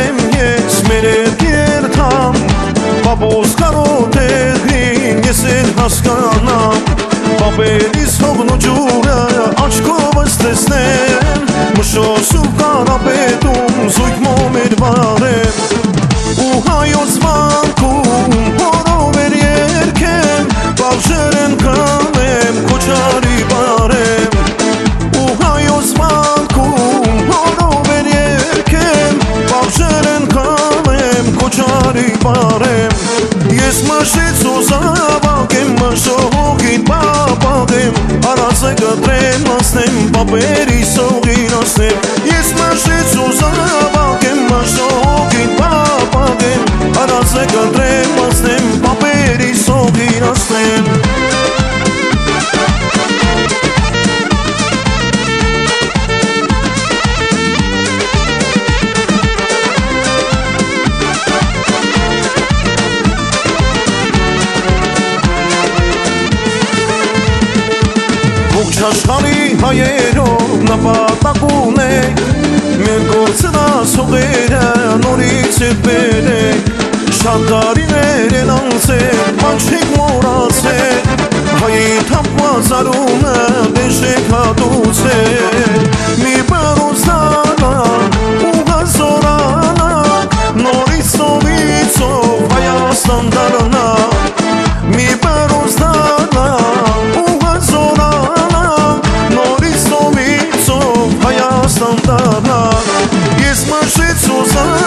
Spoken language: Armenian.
եմ ես մեր երկերթամ Բաբոս կարոտ էղին ես էլ հասկանամ Բաբերիս հողն ու ջուրը աչքովս տեսնեմ Մշոսում կարապետում զույգ մոմեր վարեմ Ու հայոց վանքում հորով էր երկեմ Բաղժեր են կանեմ կոչարի բարեմ Ու հայոց վանքում հորով էր երկեմ Բաղժեր են կանեմ կոչարի բարեմ Ես մաշեց ու զավակ եմ մշողին բապաղ եմ Արածը կտրեմ ասնեմ բապերի սողին ասնեմ Ես մաշեց ու զավակ եմ մշողին բապաղ եմ Արածը կտրեմ ասնեմ բապերի սողին ասնեմ Ողջ աշխարհի հայերով նպատակ ունենք Մեր գործնած հողերը նորից հետ բերենք Շատ տարիներ են անցել, ման չենք մոռացել Հայի թափված արունը դեժ եք հատուցել Մի բռոզանանք ու հազորանանք Նորից ծովիցով Հայաստան դառնանք Մի բռոզանանք ու հազորանանք Նորից ծովիցով Հայաստան դառնանք Ես մաշեց ու զանանք